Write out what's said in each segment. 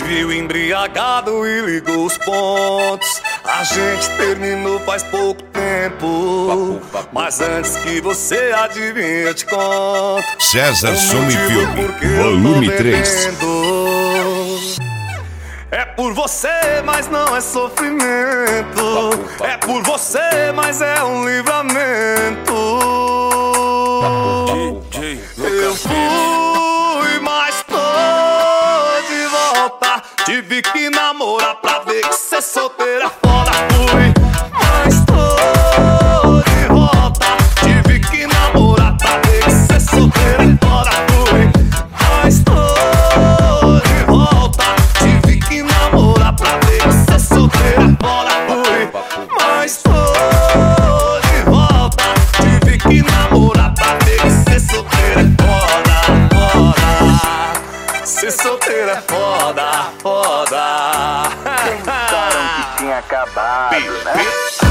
viu embriagado e ligou os pontos. A gente terminou faz pouco tempo, mas antes que você adivinhe eu te conto. César Som e Filme, volume 3. É por você, mas não é sofrimento. É por você, mas é um livramento. Eu fui, mas tô de volta. Tive que namorar pra ver que ser solteira é foda. Fui, mas tô de volta. Tive que namorar pra ver que ser solteira é foda. Fui, mas tô de volta. Tive que namorar pra ver que ser solteira é foda. Fui, mas tô de volta. Tive que namorar pra ver que ser solteira é foda, foda. Ser solteira é foda, foda. Pensaram que tinha acabado, né?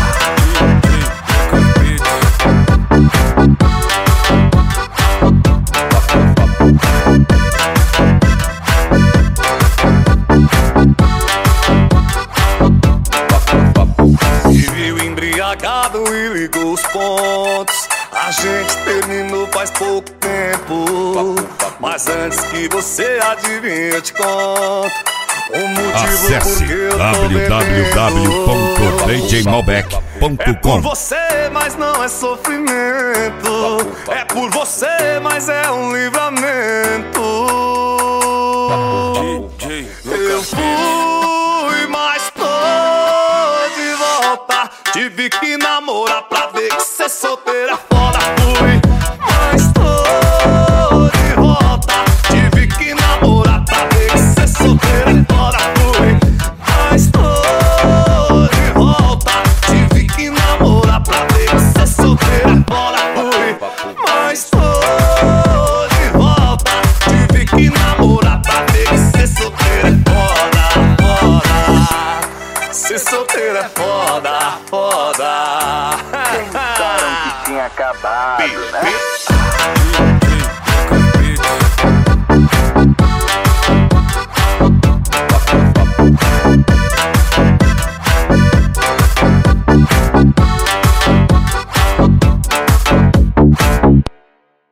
E viu embriagado e ligou os pontos. A gente terminou faz pouco tempo, mas antes que você adivinhe eu te conto o motivo porque eu tô bebendo. www.djmalbec.com. É por você, mas não é sofrimento. É por você, mas é um livramento. Eu fui, mas tô de volta. Tive que namorar pra ver que ser solteira é foda. Fui, mas tô de volta. Tive que namorar pra ver que ser solteira é foda. Fui, mas tô de volta. Tive que namorar pra ver que ser solteira é foda. Fui, mas tô de volta. Tive que namorar pra ver que ser solteira é foda, foda. Ser solteira é foda, foda. Pensaram que tinha acabado, né?